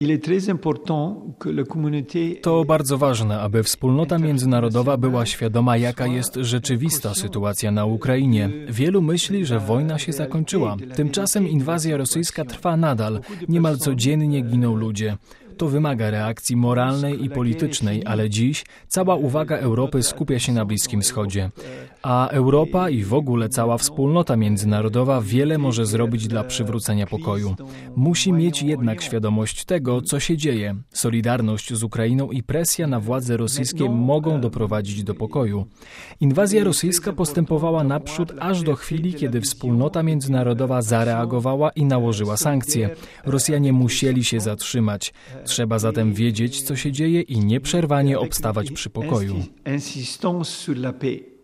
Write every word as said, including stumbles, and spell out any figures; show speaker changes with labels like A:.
A: To bardzo ważne, aby wspólnota międzynarodowa była świadoma, jaka jest rzeczywista sytuacja na Ukrainie. Wielu myśli, że wojna się zakończyła. Tymczasem inwazja rosyjska trwa nadal. Niemal codziennie giną ludzie. To wymaga reakcji moralnej i politycznej, ale dziś cała uwaga Europy skupia się na Bliskim Wschodzie. A Europa i w ogóle cała wspólnota międzynarodowa wiele może zrobić dla przywrócenia pokoju. Musi mieć jednak świadomość tego, co się dzieje. Solidarność z Ukrainą i presja na władze rosyjskie mogą doprowadzić do pokoju. Inwazja rosyjska postępowała naprzód aż do chwili, kiedy wspólnota międzynarodowa zareagowała i nałożyła sankcje. Rosjanie musieli się zatrzymać. Trzeba zatem wiedzieć, co się dzieje i nieprzerwanie obstawać przy pokoju.